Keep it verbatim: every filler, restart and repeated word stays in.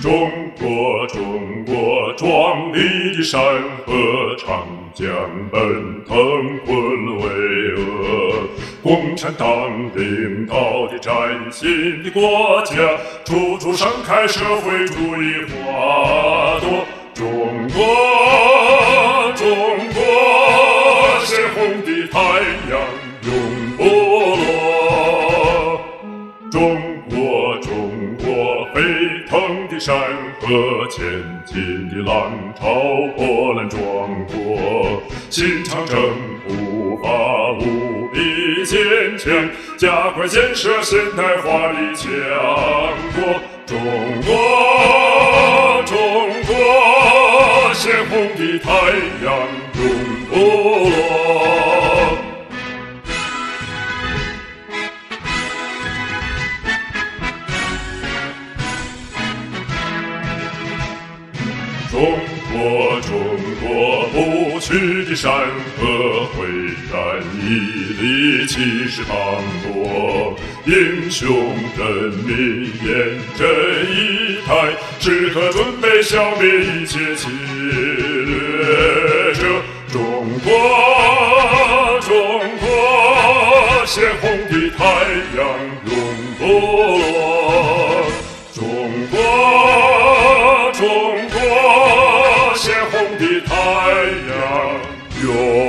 中国，中国，壮丽的山河，长江奔腾，浑为恶。共产党领导的崭新的国家，处处盛开社会主义花朵。中国，中国，鲜红的太阳永不落。中国，中国，沸腾的山河，前进的浪潮，波澜壮阔。新长征步伐无比坚强，加快建设现代化的强国。中国，中国，鲜红的太阳永不落。中国，中国，不屈的山河，巍然屹立，气势磅礴。英雄人民严阵以待，时刻准备消灭一切侵略者。中国，中国，鲜红的太阳永不落。中国，中国，鲜红的太阳永